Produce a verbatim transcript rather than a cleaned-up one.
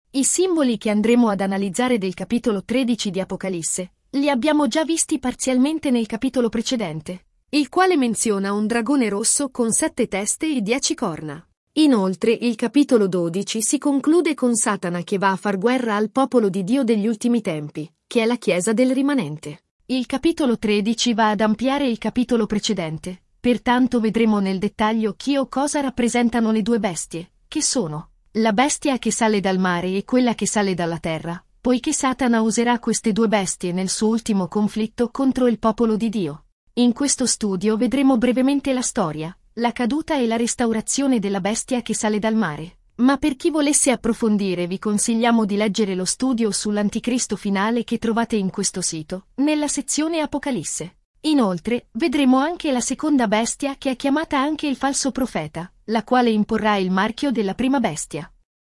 I simboli che andremo ad analizzare del capitolo tredici di Apocalisse li abbiamo già visti parzialmente nel capitolo precedente, il quale menziona un dragone rosso con sette teste e dieci corna. Inoltre, il capitolo dodici si conclude con Satana che va a far guerra al popolo di Dio degli ultimi tempi, che è la Chiesa del rimanente. Il capitolo tredici va ad ampliare il capitolo precedente, pertanto vedremo nel dettaglio chi o cosa rappresentano le due bestie, che sono la bestia che sale dal mare e quella che sale dalla terra, poiché Satana userà queste due bestie nel suo ultimo conflitto contro il popolo di Dio. In questo studio vedremo brevemente la storia, la caduta e la restaurazione della bestia che sale dal mare. Ma per chi volesse approfondire vi consigliamo di leggere lo studio sull'Anticristo finale che trovate in questo sito, nella sezione Apocalisse. Inoltre, vedremo anche la seconda bestia che è chiamata anche il falso profeta, la quale imporrà il marchio della prima bestia.